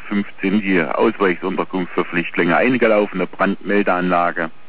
2015 die Ausweichsunterkunft für Flüchtlinge eingelaufen, eine Brandmeldeanlage.